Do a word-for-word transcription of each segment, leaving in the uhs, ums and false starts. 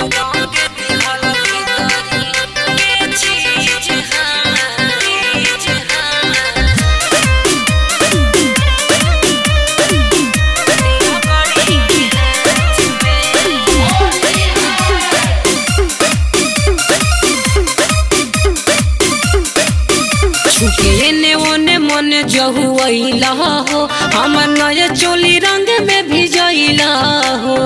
जहुआइला हो हमर नया चोली रंग में भिजइला हो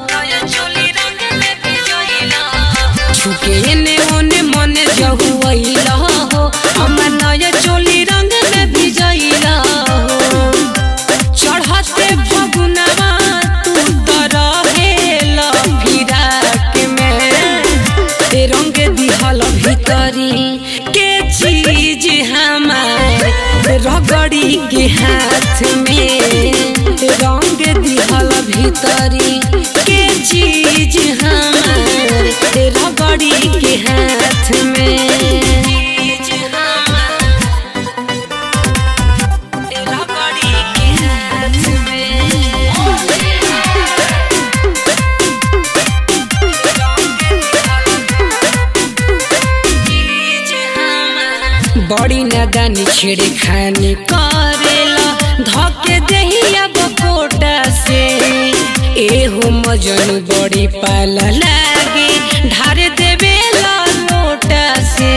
छुके ने ओने मन जहुआइला हो हमर नया चोली रंग में भिजइला हो चढ़ते फगुनवा तू त रहेला फिराक में ते रंग दिहल भीतरी के चीज हमार रगड़ी के हाथ में रंग दिहल भीतरी के चीज हमार रगड़ी के हाथ में रगड़ी के हाथ में बड़ी नदानी छेड़े खानी करेला धके दहिया बकोटा से एहो मजनू बड़ी पाला लागे ढार देवे ला लोटा से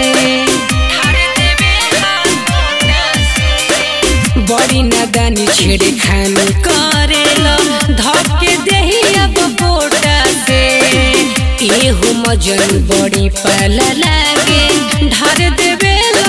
बड़ी नदानी छेड़े खानी करेला धके दहिया बकोटा से एहो मजनू बड़ी पाला लागे ढार देवे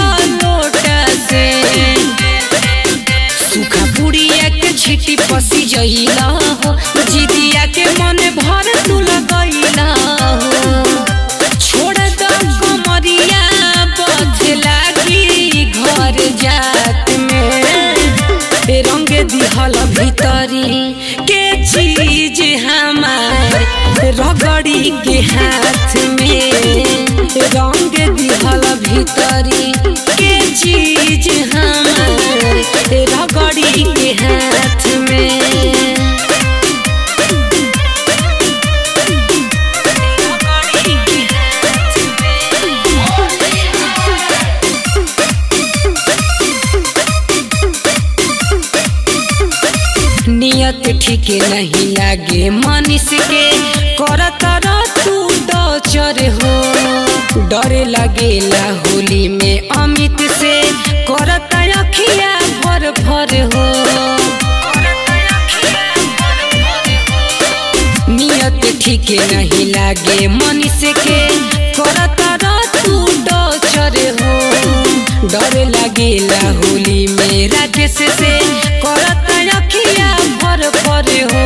सूखा पुड़िया के छिटी पसी जइला हो जिदिया के मन भर तू लगइला हो छोड़ द कमरिया बथ लागी घर जात में रंग दिहल भीतरी के चीज हमार रगड़ी के हाथ में रंग दिहल भीतरी के चीज हमार रगड़ी के हाथ में नियत ठीक नहीं लागे मनीष के करता तू टॉर्चर हो डरे लगेला होली में अमित से करता अखिया भर भर हो नियत ठीक नहीं लागे मनीष के करता तू टॉर्चर हो डरे लगेला होली में राकेश से करता अखिया भर भर हो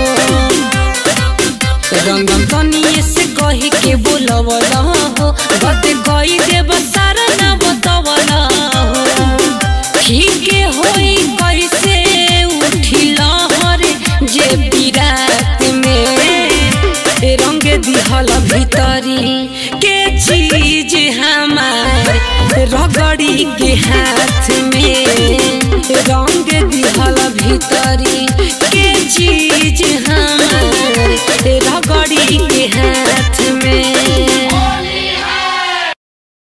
रंगम तनिए से कही के बोलवला हो गत कही देव सारा ना बतवला हो ठीक होई कैसे उठी लहर जे विरात में रंग दिहल भीतरी के चीज हमार रगड़ी के हाथ में रंग दिहल भीतरी